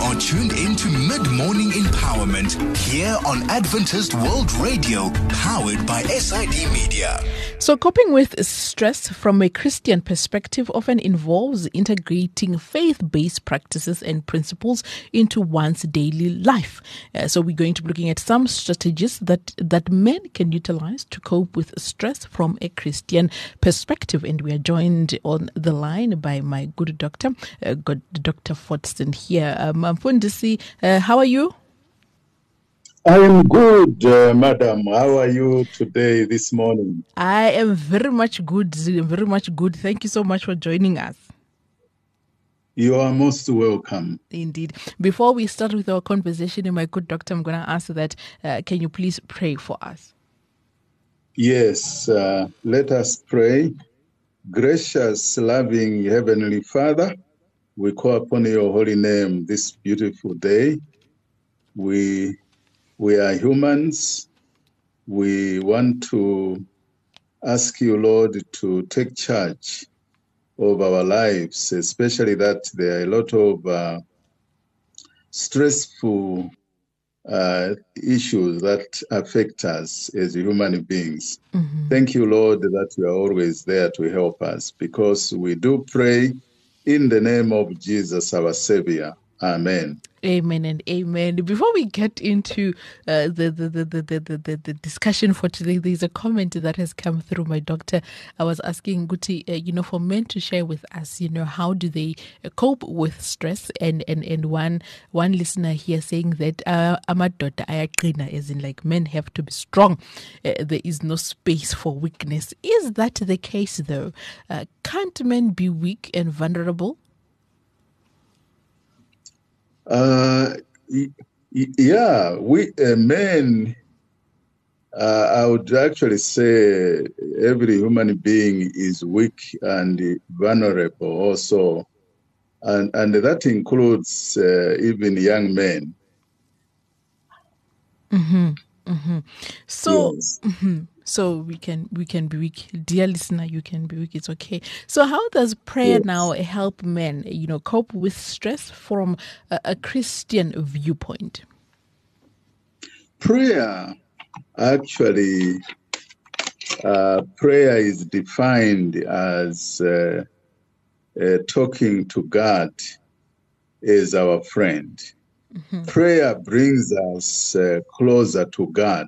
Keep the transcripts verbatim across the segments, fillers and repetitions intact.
are tuned into Mid-Morning Empowerment here on Adventist World Radio, powered by S I D Media. So coping with stress from a Christian perspective often involves integrating faith-based practices and principles into one's daily life. Uh, so we're going to be looking at some strategies that, that men can utilize to cope with stress from a Christian perspective. And we are joined on the line by my good doctor, uh, good Doctor Fortson here. Um, Mfundisi, uh, how are you? I am good, uh, madam. How are you today, this morning? I am very much good, very much good. Thank you so much for joining us. You are most welcome. Indeed. Before we start with our conversation, my good doctor, I'm going to ask that, uh, can you please pray for us? Yes, uh, let us pray. Gracious, loving Heavenly Father, we call upon your holy name this beautiful day. We We are humans. We want to ask you, Lord, to take charge of our lives, especially that there are a lot of uh, stressful uh, issues that affect us as human beings. Mm-hmm. Thank you, Lord, that you are always there to help us, because we do pray in the name of Jesus, our Savior. Amen. Amen and amen. Before we get into uh, the, the, the, the, the, the, the discussion for today, there's a comment that has come through, my doctor. I was asking Guti, uh, you know, for men to share with us, you know, how do they cope with stress? And and, and one one listener here saying that uh, amadota ayaqina, as in like men have to be strong. Uh, there is no space for weakness. Is that the case though? Uh, can't men be weak and vulnerable? Uh, yeah, we uh, men, uh, I would actually say every human being is weak and vulnerable also. And, and that includes uh, even young men. Mm-hmm. Mm-hmm. So, yes. mm-hmm. So we can we can be weak, dear listener. You can be weak. It's okay. So how does prayer yes. now help men, you know, cope with stress from a, a Christian viewpoint? Prayer, actually, uh, prayer is defined as uh, uh, talking to God as our friend. Mm-hmm. Prayer brings us uh, closer to God.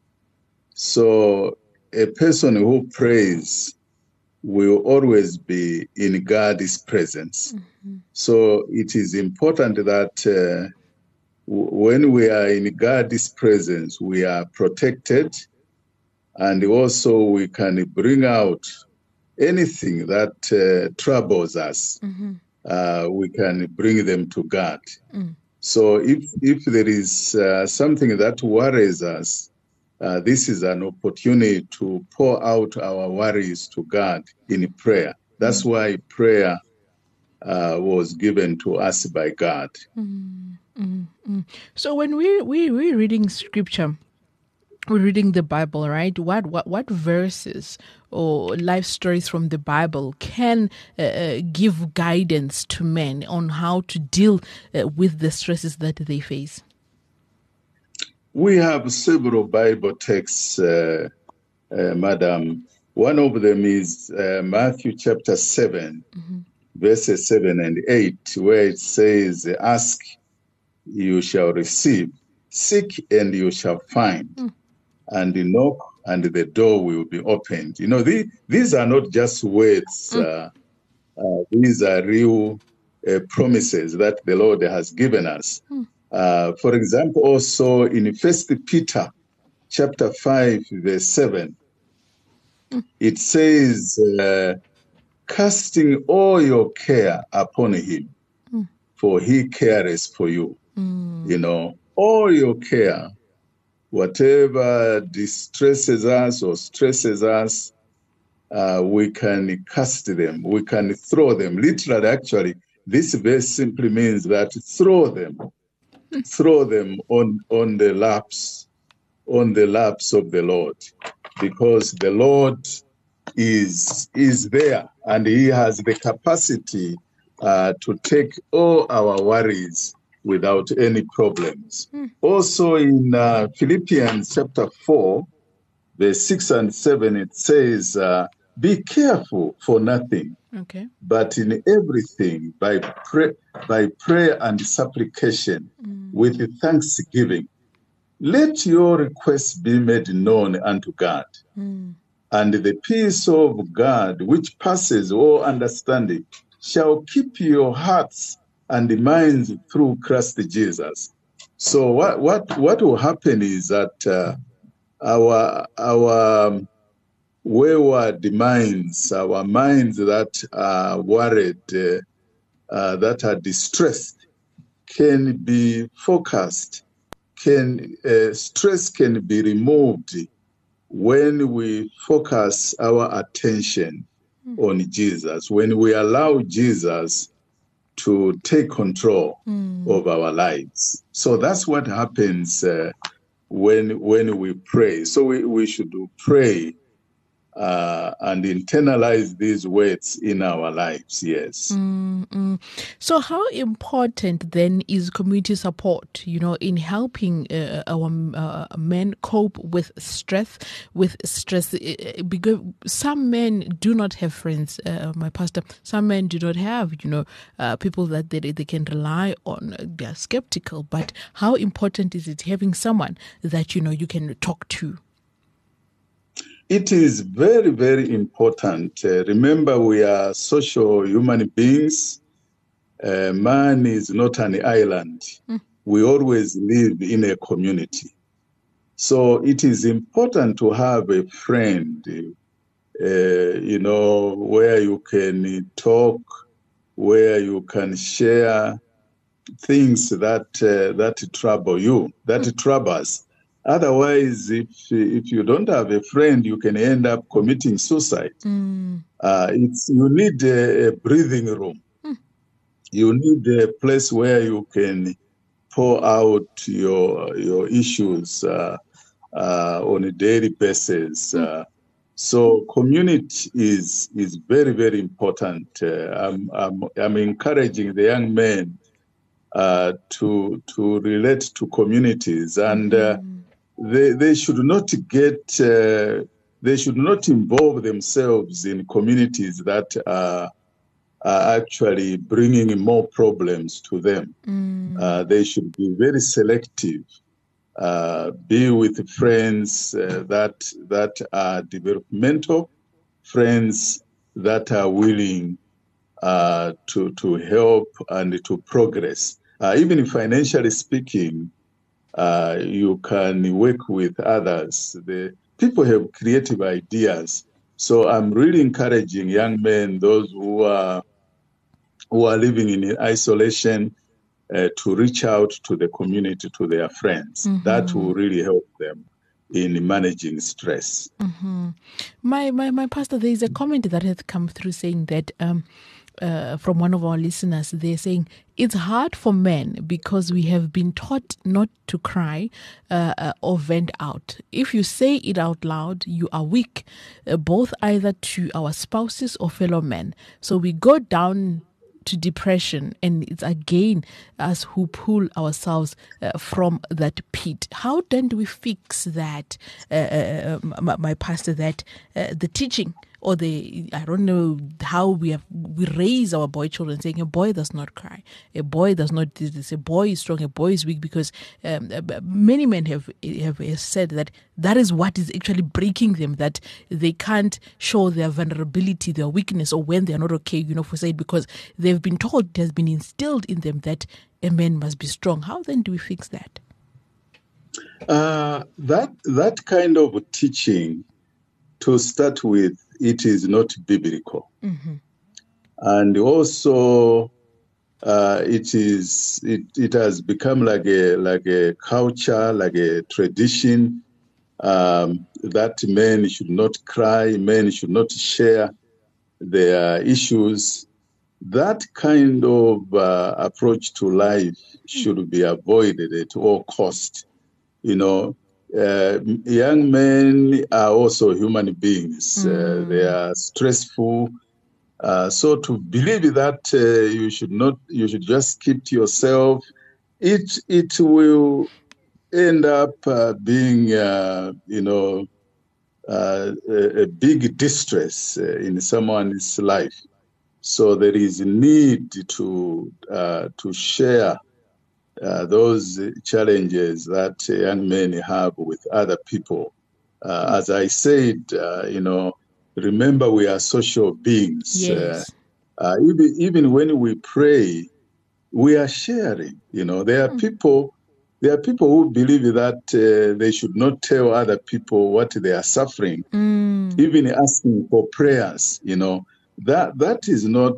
So a person who prays will always be in God's presence. Mm-hmm. So it is important that uh, w- when we are in God's presence, we are protected, and also we can bring out anything that uh, troubles us. Mm-hmm. Uh, we can bring them to God. Mm. So if, if there is uh, something that worries us, Uh, this is an opportunity to pour out our worries to God in prayer. That's mm-hmm. why prayer uh, was given to us by God. Mm-hmm. So when we, we, we're reading scripture, we're reading the Bible, right? What what, what verses or life stories from the Bible can uh, give guidance to men on how to deal uh, with the stresses that they face? We have several Bible texts, uh, uh, madam. One of them is uh, Matthew chapter seven, mm-hmm. verses seven and eight, where it says, ask, you shall receive, seek, and you shall find, mm. and knock, and the door will be opened. You know, the, these are not just words. Mm. Uh, uh, these are real uh, promises that the Lord has given us. Mm. Uh, for example, also in First Peter chapter five, verse seven, mm. it says, uh, casting all your care upon him, mm. for he cares for you. Mm. You know, all your care, whatever distresses us or stresses us, uh, we can cast them, we can throw them. Literally, actually, this verse simply means that throw them. Throw them on, on the laps, on the laps of the Lord, because the Lord is is there and he has the capacity uh, to take all our worries without any problems. Mm. Also in uh, Philippians chapter four, verse six and seven, it says, uh, be careful for nothing, okay. but in everything by, pray- by prayer and supplication mm. with thanksgiving. Let your requests be made known unto God. Mm. And the peace of God, which passes all understanding, shall keep your hearts and minds through Christ Jesus. So what what what will happen is that uh, our our wayward minds, our minds that are worried, uh, uh, that are distressed, can be focused. Can uh, stress can be removed when we focus our attention mm. on Jesus, when we allow Jesus to take control mm. of our lives. So that's what happens uh, when when we pray. So we, we should pray uh, and internalize these words in our lives, yes. Mm-hmm. So how important then is community support, you know, in helping uh, our uh, men cope with stress, with stress? Because some men do not have friends, uh, my pastor, some men do not have, you know, uh, people that they, they can rely on. They are skeptical, but how important is it having someone that, you know, you can talk to? It is very, very important. Uh, remember, we are social human beings. Uh, man is not an island. Mm. We always live in a community. So it is important to have a friend, uh, you know, where you can talk, where you can share things that uh, that trouble you, that mm. trouble us. Otherwise, if if you don't have a friend, you can end up committing suicide. Mm. Uh, it's you need a, a breathing room. Mm. You need a place where you can pour out your your issues uh, uh, on a daily basis. Mm. Uh, so, community is is very very important. Uh, I'm I'm I'm encouraging the young men uh, to to relate to communities and. Uh, They they should not get uh, they should not involve themselves in communities that are, are actually bringing more problems to them. Mm. Uh, they should be very selective. Uh, be with friends uh, that that are developmental, friends that are willing uh, to to help and to progress. Uh, even financially speaking. Uh, you can work with others. The people have creative ideas. So I'm really encouraging young men, those who are who are living in isolation, uh, to reach out to the community, to their friends. Mm-hmm. That will really help them in managing stress. Mm-hmm. My, my my pastor, there is a comment that has come through saying that um, uh, from one of our listeners, they're saying it's hard for men because we have been taught not to cry uh, uh, or vent out. If you say it out loud, you are weak, uh, both either to our spouses or fellow men. So we go down to depression, and it's again us who pull ourselves uh, from that pit. How then do we fix that, uh, uh, my, my pastor, that uh, the teaching or the, I don't know how we have, we raise our boy children saying a boy does not cry, a boy does not do this, a boy is strong, a boy is weak, because um, many men have, have said that that is what is actually breaking them, that they can't show their vulnerability, their weakness, or when they're not okay, you know, for say, because they've been told, it has been instilled in them that a man must be strong. How then do we fix that? Uh, that that kind of teaching, to start with, it is not biblical. Mm-hmm. And also, uh, it is it, it has become like a like a culture, like a tradition, um, that men should not cry, men should not share their issues. That kind of uh, approach to life should be avoided at all cost. You know, uh, young men are also human beings. Mm. Uh, they are stressful. Uh, so to believe that uh, you should not, you should just keep to yourself, it it will end up uh, being, uh, you know, uh, a, a big distress uh, in someone's life. So there is a need to uh, to share uh, those challenges that young men have with other people. Uh, as I said, uh, you know, remember we are social beings. Yes. Uh, uh, even even when we pray, we are sharing. You know, there are mm. people. There are people who believe that uh, they should not tell other people what they are suffering, mm. even asking for prayers. You know, that that is not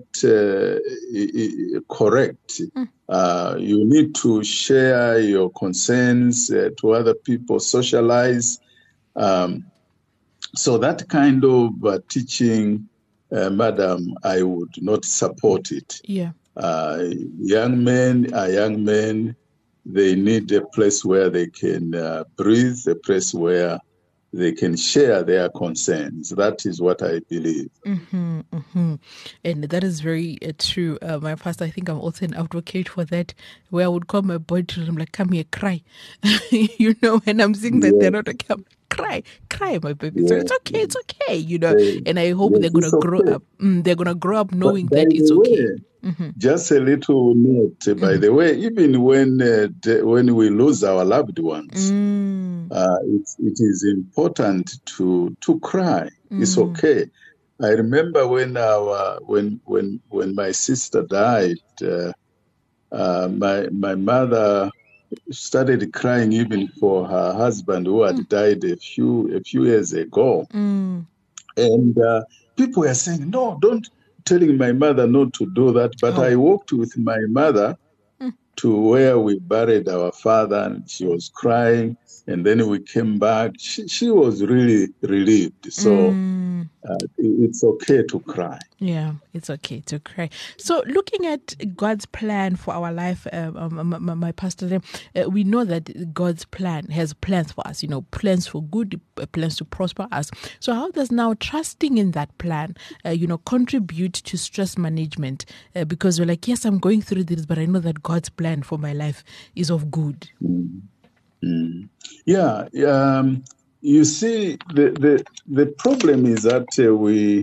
uh, correct. Mm. Uh, you need to share your concerns uh, to other people, socialize. Um, so that kind of uh, teaching, uh, madam, I would not support it. Yeah. Uh, young men are young men. They need a place where they can uh, breathe, a place where they can share their concerns. That is what I believe. Mm-hmm, mm-hmm. And that is very uh, true. Uh, my pastor, I think I'm also an advocate for that, where I would call my boy to him, like, come here, cry. You know, when I'm seeing that yeah. they're not okay, I'm cry, cry, my baby. Yeah. So it's okay, it's okay, you know. They, and I hope yes, they're going to grow okay. up. Mm, they're going to grow up knowing that it's way, okay. Mm-hmm. Just a little note, mm-hmm. by the way, even when uh, de- when we lose our loved ones, mm. uh, it, it is important to to cry. Mm. It's okay. I remember when our when when when my sister died, uh, uh, my my mother started crying even for her husband who had mm. died a few a few years ago, mm. and uh, people were saying, "No, don't." Telling my mother not to do that, but oh. I walked with my mother mm. to where we buried our father, and she was crying, and then we came back. She, she was really relieved. So mm. uh, it's okay to cry. Yeah, it's okay to cry. So looking at God's plan for our life, uh, um, my, my pastor, uh, we know that God's plan has plans for us, you know, plans for good, uh, plans to prosper us. So how does now trusting in that plan, uh, you know, contribute to stress management? Uh, because we're like, yes, I'm going through this, but I know that God's plan for my life is of good. Mm. Mm. Yeah. Um, you see, the, the, the problem is that uh, we...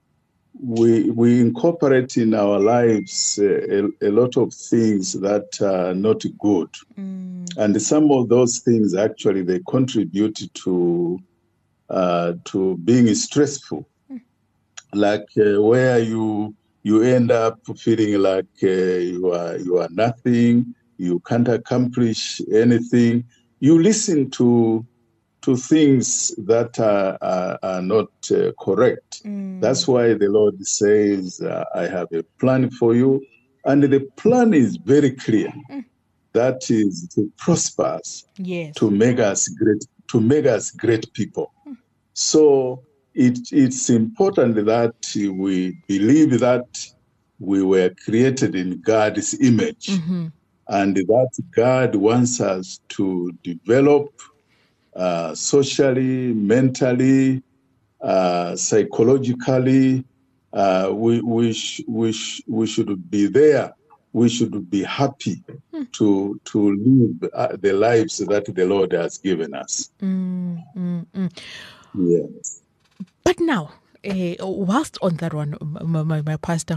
We we incorporate in our lives uh, a, a lot of things that are not good, mm. and some of those things actually they contribute to uh, to being stressful, mm. like uh, where you you end up feeling like uh, you are you are nothing, you can't accomplish anything. You listen to. to things that are, are, are not uh, correct. Mm. That's why the Lord says, uh, I have a plan for you. And the plan is very clear. Mm. That is to prosper us, yes. to make us great, to make us great people. Mm. So it, it's important that we believe that we were created in God's image, mm-hmm. and that God wants us to develop Uh, socially, mentally, uh, psychologically, uh, we we sh- we sh- we should be there. We should be happy mm. to to live uh, the lives that the Lord has given us. Mm, mm, mm. Yes. But now, uh, whilst on that one, my, my, my pastor,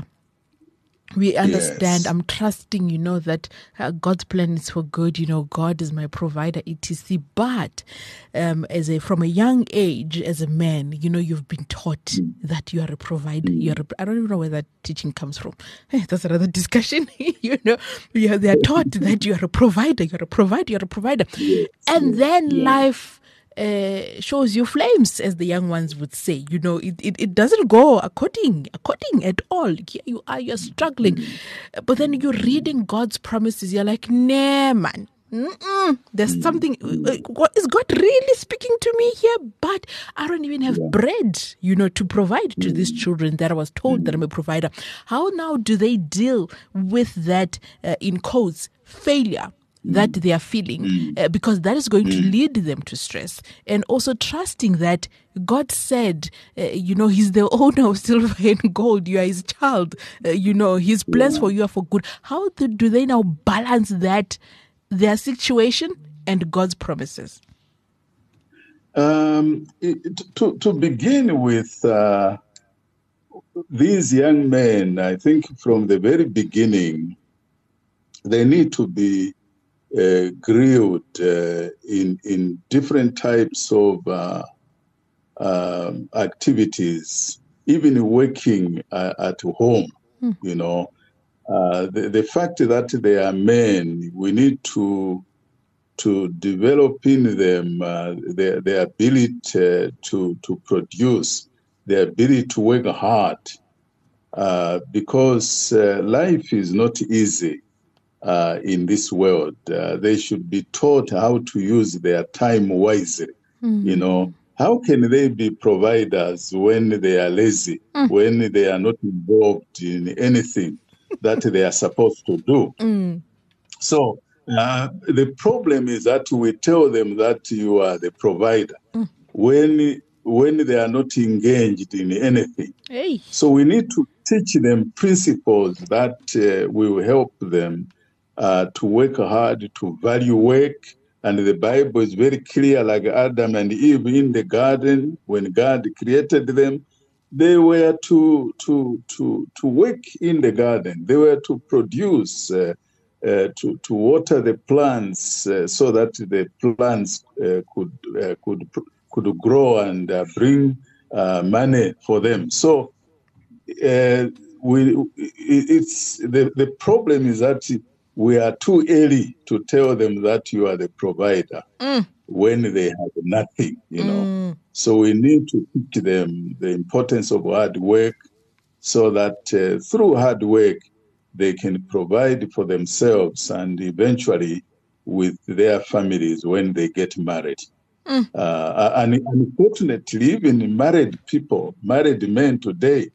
we understand, yes. I'm trusting, you know, that uh, God's plan is for good, you know, God is my provider, et cetera. But um, as a from a young age, as a man, you know, you've been taught mm. that you are a provider. Mm. You're a, I don't even know where that teaching comes from. Hey, that's another discussion. You know, yeah, they are taught that you are a provider, you're a provider, you're a provider. Yes. And yes. then yes. life Uh, shows you flames, as the young ones would say. You know, it, it, it doesn't go according according at all. Here you are, you're struggling. Mm. But then you're reading God's promises. You're like, nah, man. Mm-mm. There's mm. something. Uh, what, is God really speaking to me here? But I don't even have yeah. bread, you know, to provide to mm. these children that I was told mm. that I'm a provider. How now do they deal with that, uh, in quotes, failure that they are feeling, uh, because that is going to lead them to stress, and also trusting that God said, uh, you know, He's the owner of silver and gold. You are His child. Uh, you know, His plans yeah. for you are for good. How do, do they now balance that their situation and God's promises? Um, it, to, to begin with, uh, these young men, I think from the very beginning, they need to be uh, grilled uh, in, in different types of uh, um, activities, even working uh, at home, hmm. you know. Uh, the, the fact that they are men, we need to to develop in them uh, their, their ability uh, to, to produce, their ability to work hard, uh, because uh, life is not easy uh, in this world. Uh, they should be taught how to use their time wisely. Mm-hmm. You know, how can they be providers when they are lazy, mm. when they are not involved in anything that they are supposed to do? Mm. So, Uh, the problem is that we tell them that you are the provider mm. when when they are not engaged in anything. Hey. So we need to teach them principles that uh, will help them uh, to work hard, to value work. And the Bible is very clear, like Adam and Eve in the garden, when God created them, they were to to to to work in the garden. They were to produce. Uh, Uh, to, to water the plants uh, so that the plants uh, could uh, could could grow and uh, bring uh, money for them. So uh, we it's the, the problem is that we are too early to tell them that you are the provider mm. when they have nothing, you know. Mm. So we need to teach them the importance of hard work so that uh, through hard work they can provide for themselves and eventually with their families when they get married. Mm. Uh, and unfortunately, even married people, married men today,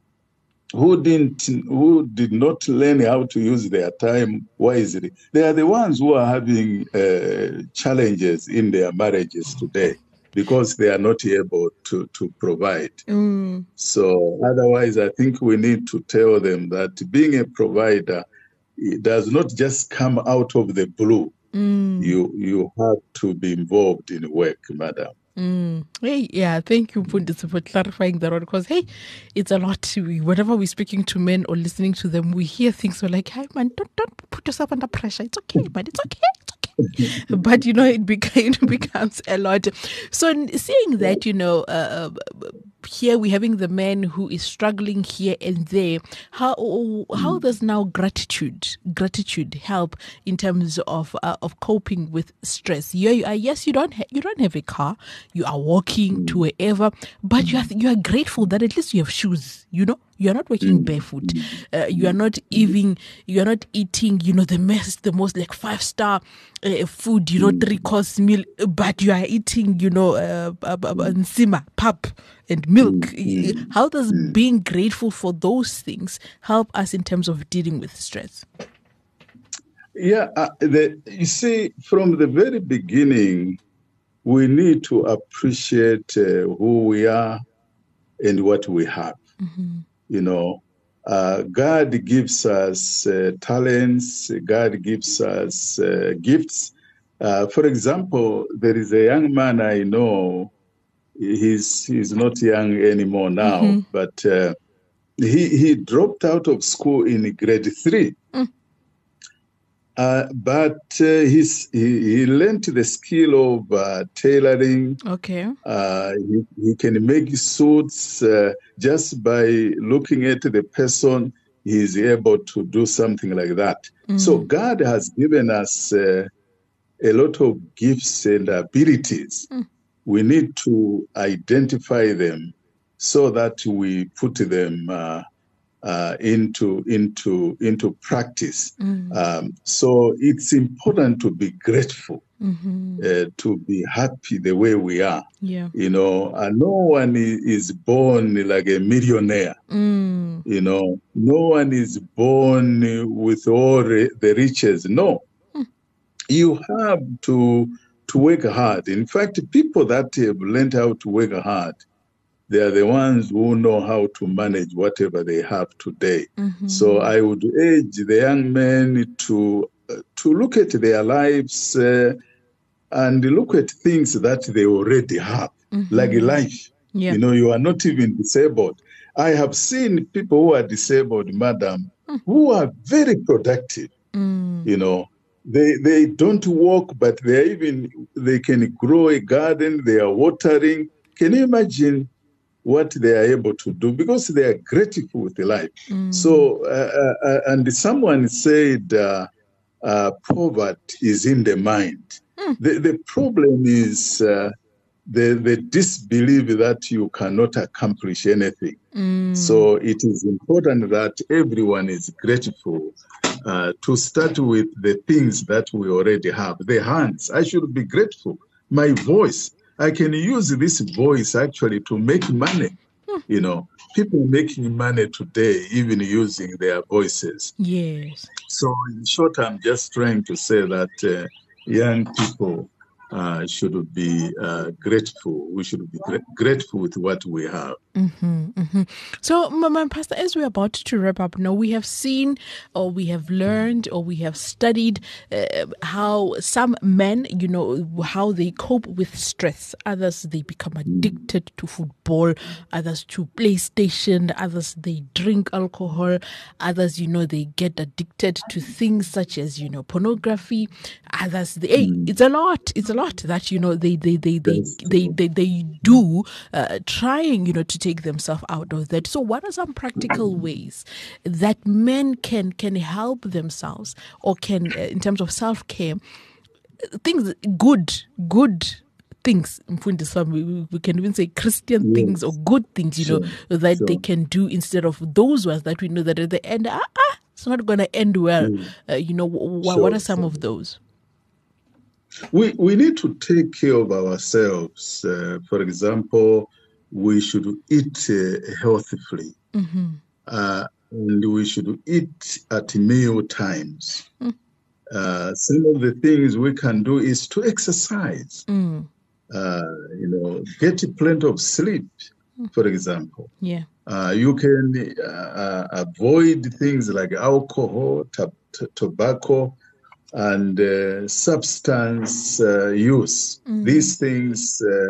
who didn't, who did not learn how to use their time wisely, they are the ones who are having uh, challenges in their marriages today because they are not able to, to provide. Mm. So otherwise, I think we need to tell them that being a provider, it does not just come out of the blue. Mm. You you have to be involved in work, madam. Mm. Hey, yeah, thank you, Pundis, for clarifying that one, because, hey, it's a lot. We, whenever we're speaking to men or listening to them, we hear things we're like, hey, man, don't, don't put yourself under pressure. It's okay, man, it's okay. But, you know, it, beca- it becomes a lot. So seeing that, you know, uh, here we're having the man who is struggling here and there, how how does now gratitude gratitude help in terms of uh, of coping with stress? You, you are, yes, you don't ha- you don't have a car, you are walking to wherever, but you are you are grateful that at least you have shoes. You know, you are not walking barefoot. Uh, you are not even you are not eating, you know, the most the most like five star uh, food, you know, three course meal, but you are eating, you know, uh, uh, uh, nsima, pap, and milk. How does being grateful for those things help us in terms of dealing with stress? Yeah, uh, the, you see, from the very beginning, we need to appreciate uh, who we are and what we have. Mm-hmm. You know, uh, God gives us uh, talents, God gives us uh, gifts. Uh, for example, there is a young man I know. He's he's not young anymore now, mm-hmm. but uh, he he dropped out of school in grade three. Mm. Uh, but uh, he's, he he learned the skill of uh, tailoring. Okay. Uh, he, he can make suits uh, just by looking at the person. He's able to do something like that. Mm. So God has given us uh, a lot of gifts and abilities. Mm. We need to identify them so that we put them uh, uh, into into into practice. Mm. Um, so it's important to be grateful, mm-hmm. uh, to be happy the way we are. Yeah. You know, uh, no one is born like a millionaire. Mm. You know, no one is born with all the riches. No, mm. you have to. to work hard. In fact, people that have learned how to work hard, they are the ones who know how to manage whatever they have today. Mm-hmm. So I would urge the young men to to look at their lives uh, and look at things that they already have, mm-hmm. like life. Yeah. You know, you are not even disabled. I have seen people who are disabled, madam, mm. who are very productive. Mm. You know, they they don't walk, but they even they can grow a garden. They are watering. Can you imagine what they are able to do because they are grateful with life? Mm. So, uh, uh, and someone said, uh, uh, poverty is in the mind. Mm. The the problem is uh, the the disbelief that you cannot accomplish anything. Mm. So it is important that everyone is grateful. Uh, to start with the things that we already have. The hands, I should be grateful. My voice, I can use this voice actually to make money. Hmm. You know, people making money today, even using their voices. Yes. So in short, I'm just trying to say that uh, young people uh, should be uh, grateful. We should be gra- grateful with what we have. Mm-hmm, mm-hmm. So, my Pastor, as we're about to wrap up now, we have seen or we have learned or we have studied uh, how some men, you know, how they cope with stress. Others, they become addicted to football. Others to PlayStation. Others, they drink alcohol. Others, you know, they get addicted to things such as, you know, pornography. Others, they, hey, it's a lot. It's a lot that, you know, they, they, they, they, they, they, they do uh, trying, you know, to take themselves out of that. So what are some practical ways that men can can help themselves or can, uh, in terms of self-care, things, good, good things, we, we can even say Christian yes. things or good things, you sure. know, that sure. they can do instead of those ones that we know that at the end, ah, ah it's not going to end well. Mm. Uh, you know, w- sure. what are some sure. of those? We, we need to take care of ourselves. Uh, for example, we should eat uh, healthily, mm-hmm. uh, and we should eat at meal times. Mm. Uh, some of the things we can do is to exercise, mm. uh, you know, get plenty of sleep, mm. for example. Yeah, uh, you can uh, avoid things like alcohol, t- t- tobacco, and uh, substance uh, use. mm. These things. Uh,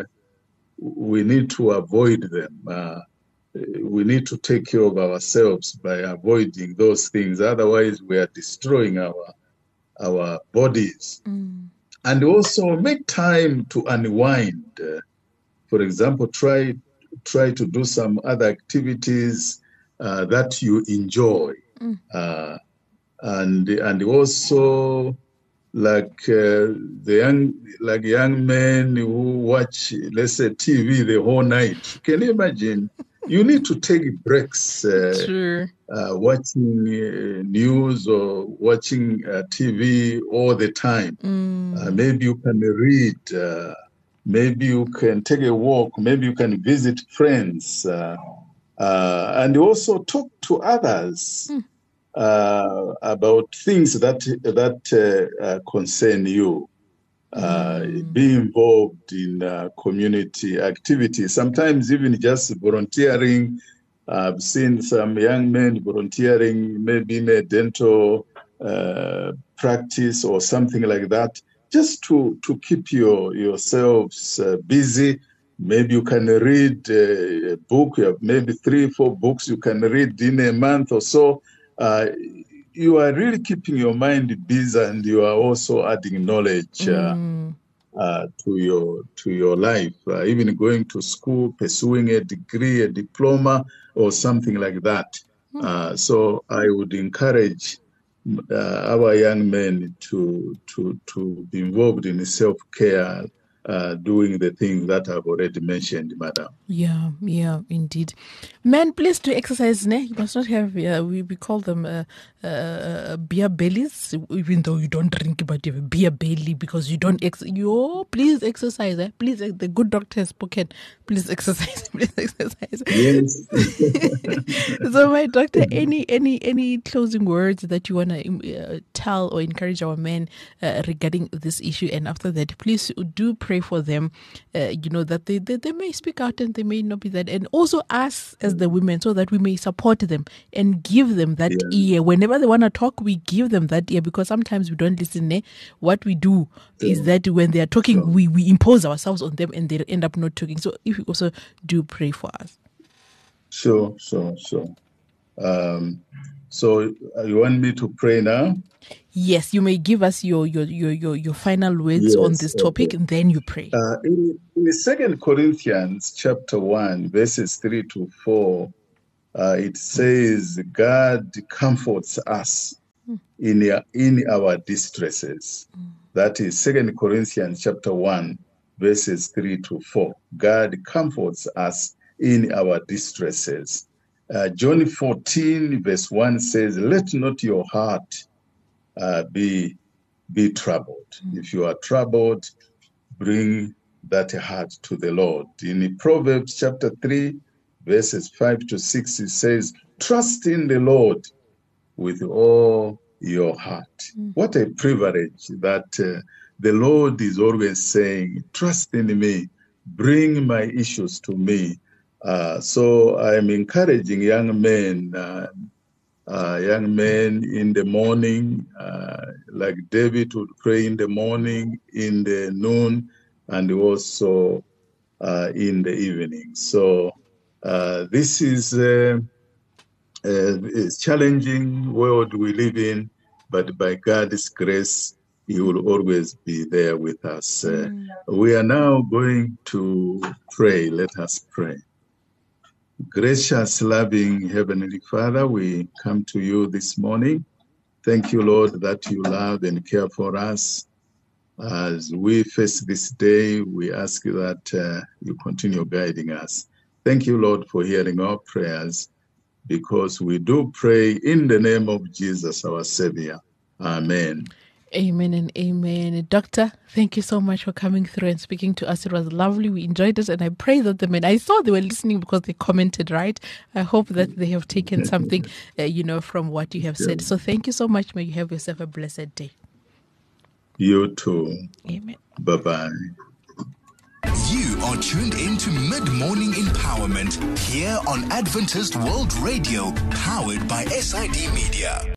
We need to avoid them. Uh, we need to take care of ourselves by avoiding those things. Otherwise, we are destroying our our bodies. Mm. And also make time to unwind. Uh, for example, try try to do some other activities uh, that you enjoy, mm. uh, and and also. Like uh, the young, like young men who watch, let's say, T V the whole night. Can you imagine? You need to take breaks. Uh, sure. Uh, watching uh, news or watching uh, T V all the time. Mm. Uh, maybe you can read. Uh, maybe you can take a walk. Maybe you can visit friends, uh, uh, and also talk to others. Mm. Uh, about things that that uh, uh, concern you. Uh, mm. Be involved in uh, community activities. Sometimes even just volunteering. I've seen some young men volunteering, maybe in a dental uh, practice or something like that, just to to keep your yourselves uh, busy. Maybe you can read a book. You have maybe three, four books you can read in a month or so. Uh, you are really keeping your mind busy, and you are also adding knowledge uh, mm. uh, to your to your life. Uh, even going to school, pursuing a degree, a diploma, or something like that. mm. Uh, so I would encourage uh, our young men to to to be involved in self-care. Uh, doing the things that I've already mentioned, madam. Yeah, yeah, indeed. Men, please do exercise. Ne? You must not have, uh, we, we call them uh, uh, beer bellies, even though you don't drink, but you have a beer belly because you don't, ex- you, oh, please exercise. Eh? Please, uh, the good doctor has spoken. Please exercise, please exercise. Yes. So, my doctor, any any any closing words that you want to uh, tell or encourage our men uh, regarding this issue? And after that, please do pray pray for them, uh, you know, that they, they, they may speak out and they may not be that. And also us as the women, so that we may support them and give them that Yeah. ear. Whenever they want to talk, we give them that ear, because sometimes we don't listen. Eh? What we do Sure. is that when they are talking, Sure. we, we impose ourselves on them and they end up not talking. So if you also do pray for us. Sure, sure, sure. Um, so uh, you want me to pray now? Yes, you may give us your your your your, your final words on Yes, this topic, okay. and then you pray. Uh, in, in Second Corinthians chapter one, verses three to four, uh, it says, "God comforts us in our, in our distresses." Mm. That is Second Corinthians chapter one, verses three to four. God comforts us in our distresses. Uh, John fourteen, verse one says, "Let not your heart uh, be be troubled. Mm. If you are troubled, bring that heart to the Lord." In Proverbs chapter three, verses five to six, it says, "Trust in the Lord with all your heart." Mm. What a privilege that uh, the Lord is always saying, "Trust in me, bring my issues to me." Uh, so I'm encouraging young men, uh, uh, young men in the morning, uh, like David would pray in the morning, in the noon, and also uh, in the evening. So uh, this is uh, a challenging world we live in, but by God's grace, He will always be there with us. Uh, mm. We are now going to pray. Let us pray. Gracious, loving Heavenly Father, we come to you this morning. Thank you, Lord, that you love and care for us. As we face this day, we ask you that uh, you continue guiding us. Thank you, Lord, for hearing our prayers, because we do pray in the name of Jesus, our Savior. Amen. Amen and amen. Doctor, thank you so much for coming through and speaking to us. It was lovely. We enjoyed it. And I pray that the men, I saw they were listening because they commented, right? I hope that they have taken something, uh, you know, from what you have said. So thank you so much. May you have yourself a blessed day. You too. Amen. Bye-bye. You are tuned into Mid-Morning Empowerment here on Adventist World Radio, powered by S I D Media.